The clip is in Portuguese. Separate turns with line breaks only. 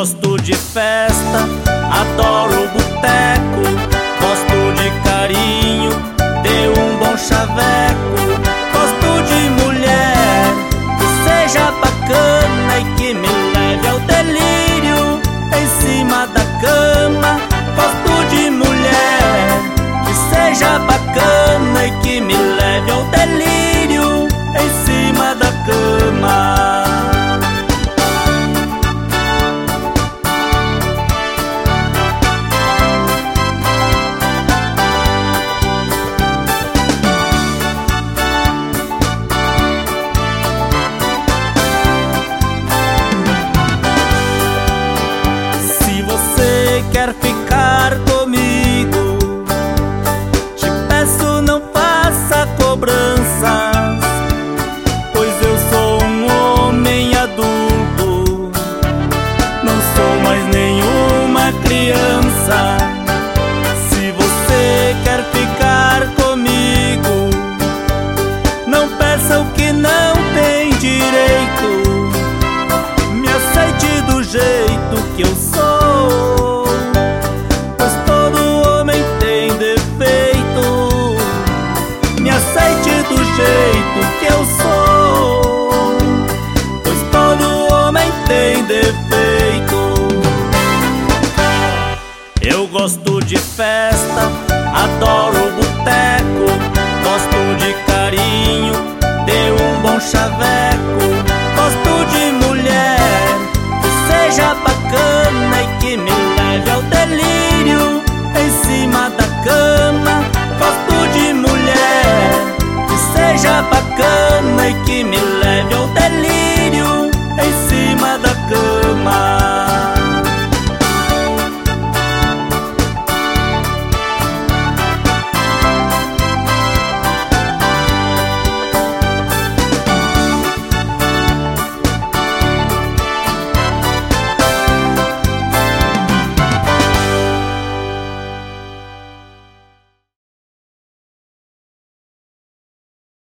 gosto de festa, adoro boteco, gosto de carinho, de um bom chaveco. Gosto de mulher que seja bacana e que me leve ao delírio em cima da cama. Gosto de mulher que seja bacana e que me leve ao delírio em cima da cama. Quer ficar comigo? Te peço, não faça cobranças, pois eu sou um homem adulto, não sou mais nenhuma criança. Se você quer ficar comigo, não peça o que não tem direito. Me aceite do jeito que eu sou, jeito que eu sou, pois todo homem tem defeito. Eu gosto de festa, adoro boteco, gosto de carinho, de um bom chaveco. Gosto de mulher que seja bacana e que me leve ao delírio em cima da cama. Gosto de mulher que seja bacana e que me